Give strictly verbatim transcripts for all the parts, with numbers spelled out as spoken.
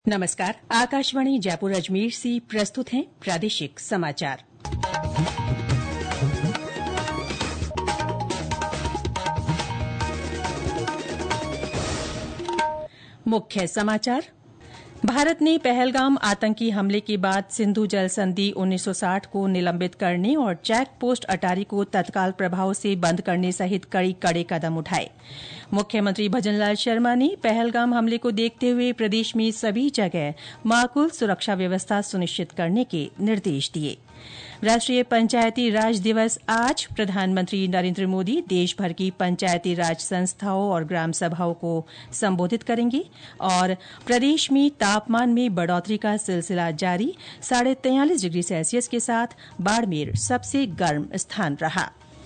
नमस्कार। आकाशवाणी जयपुर अजमेर से प्रस्तुत हैं प्रादेशिक समाचार। मुख्य समाचार। भारत ने पहलगाम आतंकी हमले के बाद सिंधु जल संधि उन्नीस सौ साठ को निलंबित करने और चेक पोस्ट अटारी को तत्काल प्रभाव से बंद करने सहित कई कड़े कदम उठाए। मुख्यमंत्री भजनलाल शर्मा ने पहलगाम हमले को देखते हुए प्रदेश में सभी जगह माकूल सुरक्षा व्यवस्था सुनिश्चित करने के निर्देश दिए। राष्ट्रीय पंचायती राज दिवस आज। प्रधानमंत्री नरेंद्र मोदी देशभर की पंचायती राज संस्थाओं और ग्राम सभाओं को संबोधित करेंगे। और प्रदेश में तापमान में बढ़ोतरी का सिलसिला जारी। साढ़े तैंतालीस डिग्री सेल्सियस के साथ बाड़मेर सबसे गर्म स्थान रहा।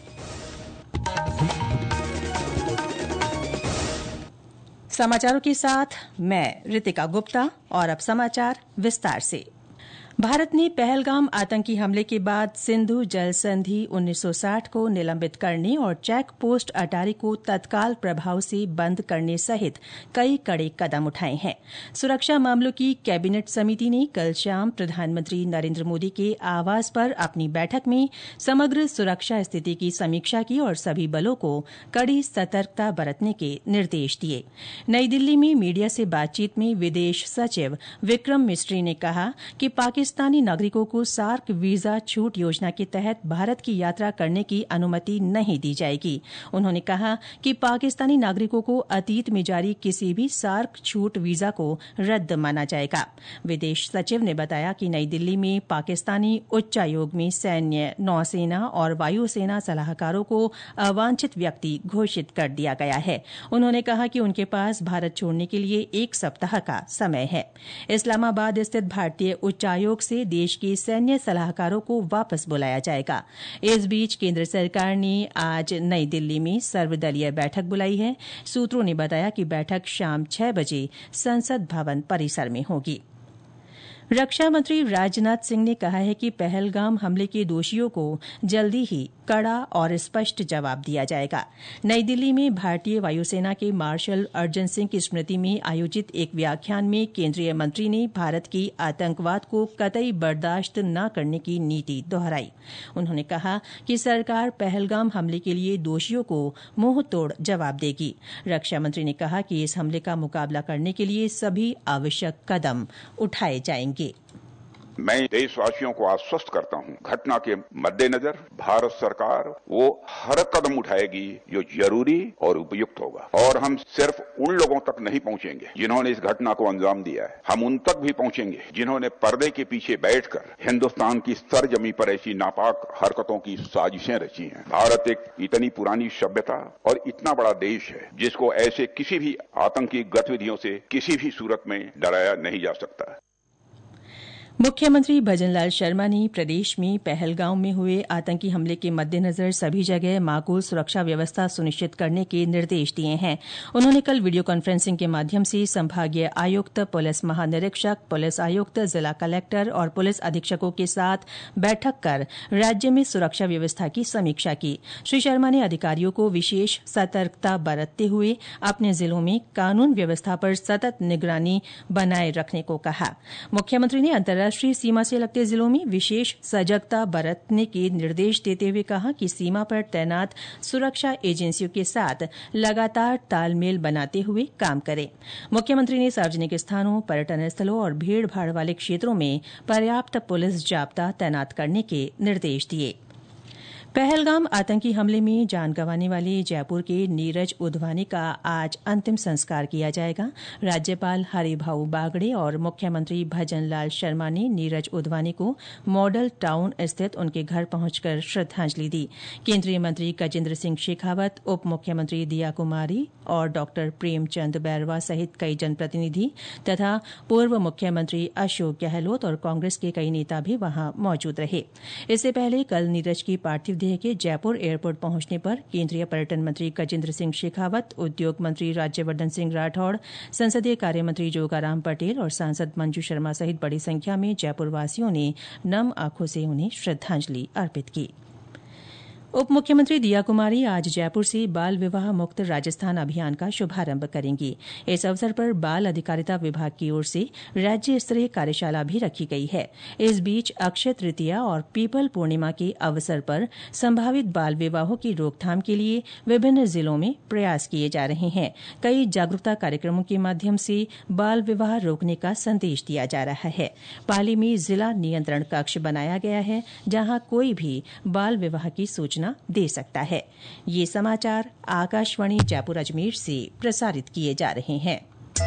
समाचारों के साथ मैं रितिका गुप्ता। और अब समाचार विस्तार से। भारत ने पहलगाम आतंकी हमले के बाद सिंधु जल संधि उन्नीस सौ साठ को निलंबित करने और चेक पोस्ट अटारी को तत्काल प्रभाव से बंद करने सहित कई कड़े कदम उठाए हैं। सुरक्षा मामलों की कैबिनेट समिति ने कल शाम प्रधानमंत्री नरेंद्र मोदी के आवास पर अपनी बैठक में समग्र सुरक्षा स्थिति की समीक्षा की और सभी बलों को कड़ी सतर्कता बरतने के निर्देश दिए। नई दिल्ली में मीडिया से बातचीत में विदेश सचिव विक्रम मिस्री ने कहा कि पाकिस्तान पाकिस्तानी नागरिकों को सार्क वीजा छूट योजना के तहत भारत की यात्रा करने की अनुमति नहीं दी जाएगी। उन्होंने कहा कि पाकिस्तानी नागरिकों को अतीत में जारी किसी भी सार्क छूट वीजा को रद्द माना जाएगा। विदेश सचिव ने बताया कि नई दिल्ली में पाकिस्तानी उच्चायोग में सैन्य, नौसेना और वायुसेना सलाहकारों को अवांछित व्यक्ति घोषित कर दिया गया है। उन्होंने कहा कि उनके पास भारत छोड़ने के लिए एक सप्ताह का समय है। इस्लामाबाद स्थित भारतीय उच्चायोग से देश के सैन्य सलाहकारों को वापस बुलाया जाएगा। इस बीच केंद्र सरकार ने आज नई दिल्ली में सर्वदलीय बैठक बुलाई है। सूत्रों ने बताया कि बैठक शाम छह बजे संसद भवन परिसर में होगी। रक्षा मंत्री राजनाथ सिंह ने कहा है कि पहलगाम हमले के दोषियों को जल्दी ही कड़ा और स्पष्ट जवाब दिया जाएगा। नई दिल्ली में भारतीय वायुसेना के मार्शल अर्जन सिंह की स्मृति में आयोजित एक व्याख्यान में केंद्रीय मंत्री ने भारत की आतंकवाद को कतई बर्दाश्त न करने की नीति दोहराई। उन्होंने कहा कि सरकार पहलगाम हमले के लिए दोषियों को मुंह तोड़ जवाब देगी। रक्षा मंत्री ने कहा कि इस हमले का मुकाबला करने के लिए सभी आवश्यक कदम उठाए जाएंगे। मैं देशवासियों को आश्वस्त करता हूं, घटना के मद्देनजर भारत सरकार वो हर कदम उठाएगी जो जरूरी और उपयुक्त होगा। और हम सिर्फ उन लोगों तक नहीं पहुंचेंगे जिन्होंने इस घटना को अंजाम दिया है, हम उन तक भी पहुंचेंगे जिन्होंने पर्दे के पीछे बैठकर हिंदुस्तान की सरजमी पर ऐसी नापाक हरकतों की साजिशें रची हैं। भारत एक इतनी पुरानी सभ्यता और इतना बड़ा देश है जिसको ऐसे किसी भी आतंकी गतिविधियों से किसी भी सूरत में डराया नहीं जा सकता। मुख्यमंत्री भजनलाल शर्मा ने प्रदेश में पहलगाम में हुए आतंकी हमले के मद्देनजर सभी जगह माकूल सुरक्षा व्यवस्था सुनिश्चित करने के निर्देश दिए हैं। उन्होंने कल वीडियो कॉन्फ्रेंसिंग के माध्यम से संभागीय आयुक्त, पुलिस महानिरीक्षक, पुलिस आयुक्त, जिला कलेक्टर और पुलिस अधीक्षकों के साथ बैठक कर राज्य में सुरक्षा व्यवस्था की समीक्षा की। श्री शर्मा ने अधिकारियों को विशेष सतर्कता बरतते हुए अपने जिलों में कानून व्यवस्था पर सतत निगरानी बनाए रखने को कहा। मुख्यमंत्री ने अंतर्राष्ट्रीय राष्ट्रीय सीमा से लगते जिलों में विशेष सजगता बरतने के निर्देश देते हुए कहा कि सीमा पर तैनात सुरक्षा एजेंसियों के साथ लगातार तालमेल बनाते हुए काम करें। मुख्यमंत्री ने सार्वजनिक स्थानों, पर्यटन स्थलों और भीड़ भाड़ वाले क्षेत्रों में पर्याप्त पुलिस जाब्ता तैनात करने के निर्देश दिए। पहलगाम आतंकी हमले में जान गंवाने वाले जयपुर के नीरज उधवानी का आज अंतिम संस्कार किया जाएगा। राज्यपाल हरिभाऊ बागड़े और मुख्यमंत्री भजनलाल शर्मा ने नीरज उधवानी को मॉडल टाउन स्थित उनके घर पहुंचकर श्रद्धांजलि दी। केंद्रीय मंत्री गजेंद्र सिंह शेखावत, उप मुख्यमंत्री दिया कुमारी और डॉक्टर प्रेमचंद बैरवा सहित कई जनप्रतिनिधि तथा पूर्व मुख्यमंत्री अशोक गहलोत और कांग्रेस के कई नेता भी वहां मौजूद रहे। इससे पहले कल नीरज की पार्थिव के जयपुर एयरपोर्ट पहुंचने पर केंद्रीय पर्यटन मंत्री गजेंद्र सिंह शेखावत, उद्योग मंत्री राज्यवर्धन सिंह राठौड़, संसदीय कार्य मंत्री जोगाराम पटेल और सांसद मंजू शर्मा सहित बड़ी संख्या में जयपुर वासियों ने नम आंखों से उन्हें श्रद्धांजलि अर्पित की। उप मुख्यमंत्री दिया कुमारी आज जयपुर से बाल विवाह मुक्त राजस्थान अभियान का शुभारंभ करेंगी। इस अवसर पर बाल अधिकारिता विभाग की ओर से राज्य स्तरीय कार्यशाला भी रखी गई है। इस बीच अक्षय तृतीया और पीपल पूर्णिमा के अवसर पर संभावित बाल विवाहों की रोकथाम के लिए विभिन्न जिलों में प्रयास किए जा रहे हैं। कई जागरूकता कार्यक्रमों के माध्यम से बाल विवाह रोकने का संदेश दिया जा रहा है। पाली में जिला नियंत्रण कक्ष बनाया गया है, जहां कोई भी बाल विवाह की सूचना दे सकता है। ये समाचार आकाशवाणी जयपुर अजमेर से प्रसारित किए जा रहे हैं।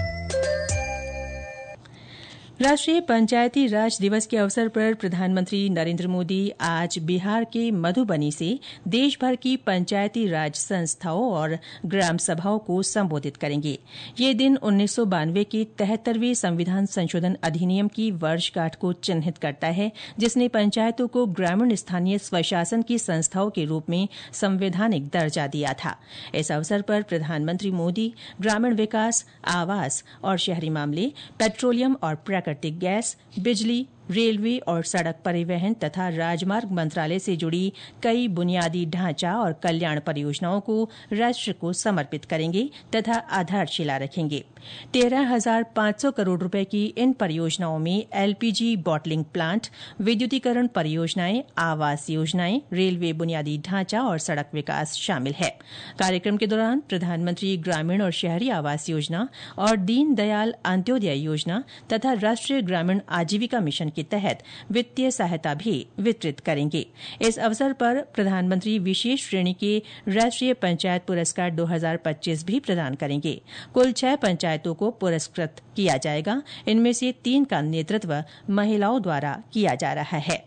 राष्ट्रीय पंचायती राज दिवस के अवसर पर प्रधानमंत्री नरेंद्र मोदी आज बिहार के मधुबनी से देशभर की पंचायती राज संस्थाओं और ग्राम सभाओं को संबोधित करेंगे। ये दिन उन्नीस सौ बानवे के तिहत्तरवें संविधान संशोधन अधिनियम की वर्षगांठ को चिन्हित करता है, जिसने पंचायतों को ग्रामीण स्थानीय स्वशासन की संस्थाओं के रूप में संवैधानिक दर्जा दिया था। इस अवसर पर प्रधानमंत्री मोदी ग्रामीण विकास, आवास और शहरी मामले, पेट्रोलियम और प्राकृतिक गैस, बिजली, रेलवे और सड़क परिवहन तथा राजमार्ग मंत्रालय से जुड़ी कई बुनियादी ढांचा और कल्याण परियोजनाओं को राष्ट्र को समर्पित करेंगे तथा आधारशिला रखेंगे। तेरह हजार पांच सौ करोड़ रुपए की इन परियोजनाओं में एलपीजी बॉटलिंग प्लांट, विद्युतीकरण परियोजनाएं, आवास योजनाएं, रेलवे बुनियादी ढांचा और सड़क विकास शामिल है। कार्यक्रम के दौरान प्रधानमंत्री ग्रामीण और शहरी आवास योजना और दीनदयाल अंत्योदय योजना तथा राष्ट्रीय ग्रामीण आजीविका मिशन के तहत वित्तीय सहायता भी वितरित करेंगे। इस अवसर पर प्रधानमंत्री विशेष श्रेणी के राष्ट्रीय पंचायत पुरस्कार दो हजार पच्चीस भी प्रदान करेंगे। कुल छह पंचायतों को पुरस्कृत किया जाएगा। इनमें से तीन का नेतृत्व महिलाओं द्वारा किया जा रहा है।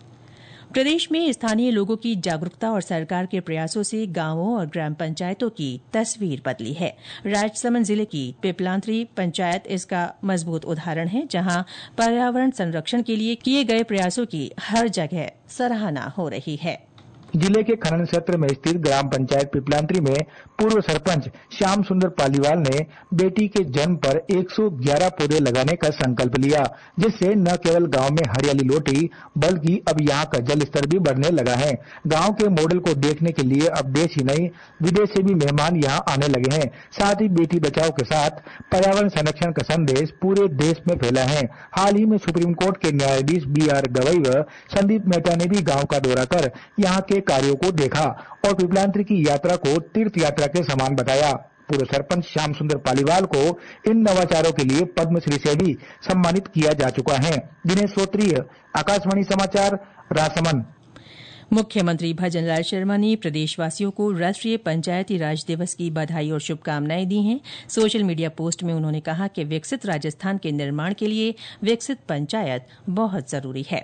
प्रदेश में स्थानीय लोगों की जागरूकता और सरकार के प्रयासों से गांवों और ग्राम पंचायतों की तस्वीर बदली है। राजसमंद जिले की पिपलांत्री पंचायत इसका मजबूत उदाहरण है, जहां पर्यावरण संरक्षण के लिए किए गए प्रयासों की हर जगह सराहना हो रही है। जिले के खनन क्षेत्र में स्थित ग्राम पंचायत पिपलांत्री में पूर्व सरपंच श्याम सुंदर पालीवाल ने बेटी के जन्म पर एक सौ ग्यारह पौधे लगाने का संकल्प लिया, जिससे न केवल गांव में हरियाली लौटी बल्कि अब यहां का जल स्तर भी बढ़ने लगा है। गांव के मॉडल को देखने के लिए अब देश ही नहीं विदेश से भी मेहमान यहां आने लगे हैं। साथ ही बेटी बचाओ के साथ पर्यावरण संरक्षण का संदेश पूरे देश में फैला है। हाल ही में सुप्रीम कोर्ट के न्यायाधीश बी आर गवई व संदीप मेहता ने भी गाँव का दौरा कर यहाँ के कार्यों को देखा और पिपलांत्री की यात्रा को तीर्थ यात्रा के समान बताया। पूर्व सरपंच श्याम सुंदर पालीवाल को इन नवाचारों के लिए पद्मश्री से भी सम्मानित किया जा चुका है। दिनेश श्रोत्रिय, आकाशवाणी समाचार, राजसमंद। मुख्यमंत्री भजनलाल शर्मा ने प्रदेशवासियों को राष्ट्रीय पंचायती राज दिवस की बधाई और शुभकामनाएं दी हैं। सोशल मीडिया पोस्ट में उन्होंने कहा कि विकसित राजस्थान के निर्माण के लिए विकसित पंचायत बहुत जरूरी है।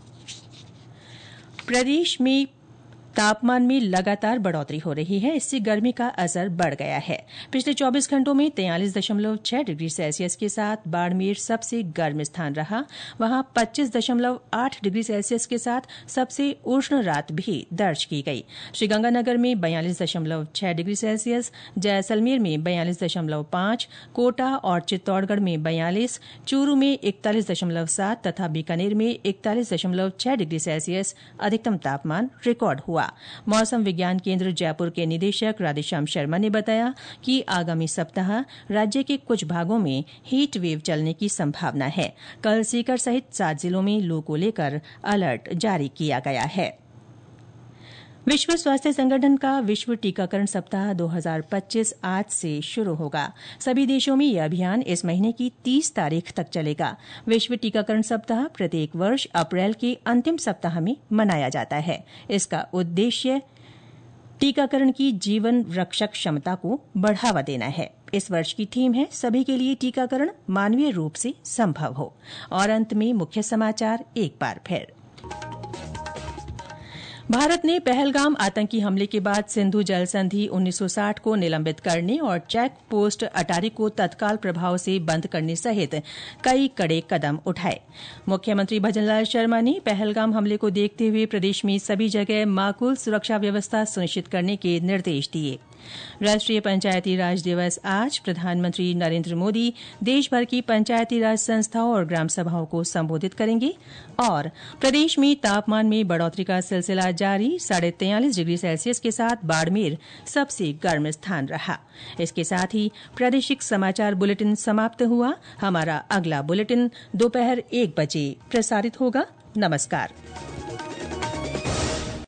प्रदेश में तापमान में लगातार बढ़ोतरी हो रही है, इससे गर्मी का असर बढ़ गया है। पिछले चौबीस घंटों में तैंतालीस दशमलव छह डिग्री सेल्सियस के साथ बाड़मेर सबसे गर्म स्थान रहा। वहां पच्चीस दशमलव आठ डिग्री सेल्सियस के साथ सबसे उष्ण रात भी दर्ज की गई। श्रीगंगानगर में बयालीस दशमलव छह डिग्री सेल्सियस, जैसलमेर में बयालीस दशमलव पांच, कोटा और चित्तौड़गढ़ में बयालीस, चूरू में इकतालीस दशमलव सात तथा बीकानेर में इकतालीस दशमलव छह डिग्री सेल्सियस अधिकतम तापमान रिकॉर्ड हुआ। मौसम विज्ञान केंद्र जयपुर के निदेशक राधेश्याम शर्मा ने बताया कि आगामी सप्ताह राज्य के कुछ भागों में हीट वेव चलने की संभावना है। कल सीकर सहित सात जिलों में लू को लेकर अलर्ट जारी किया गया है। विश्व स्वास्थ्य संगठन का विश्व टीकाकरण सप्ताह दो हजार पच्चीस आज से शुरू होगा। सभी देशों में यह अभियान इस महीने की तीस तारीख तक चलेगा। विश्व टीकाकरण सप्ताह प्रत्येक वर्ष अप्रैल के अंतिम सप्ताह में मनाया जाता है। इसका उद्देश्य टीकाकरण की जीवन रक्षक क्षमता को बढ़ावा देना है। इस वर्ष की थीम है सभी के लिए टीकाकरण मानवीय रूप से संभव हो। और अंत में मुख्य समाचार एक बार फिर। भारत ने पहलगाम आतंकी हमले के बाद सिंधु जल संधि उन्नीस सौ साठ को निलंबित करने और चेक पोस्ट अटारी को तत्काल प्रभाव से बंद करने सहित कई कड़े कदम उठाए। मुख्यमंत्री भजनलाल शर्मा ने पहलगाम हमले को देखते हुए प्रदेश में सभी जगह माकूल सुरक्षा व्यवस्था सुनिश्चित करने के निर्देश दिए। राष्ट्रीय पंचायती राज दिवस आज प्रधानमंत्री नरेंद्र मोदी देश भर की पंचायती राज संस्थाओं और ग्राम सभाओं को संबोधित करेंगे। और प्रदेश में तापमान में बढ़ोतरी का सिलसिला जारी, साढ़े तैंतालीस डिग्री सेल्सियस के साथ बाड़मेर सबसे गर्म स्थान रहा। इसके साथ ही प्रादेशिक समाचार बुलेटिन समाप्त हुआ। हमारा अगला बुलेटिन दोपहर एक बजे प्रसारित होगा। नमस्कार।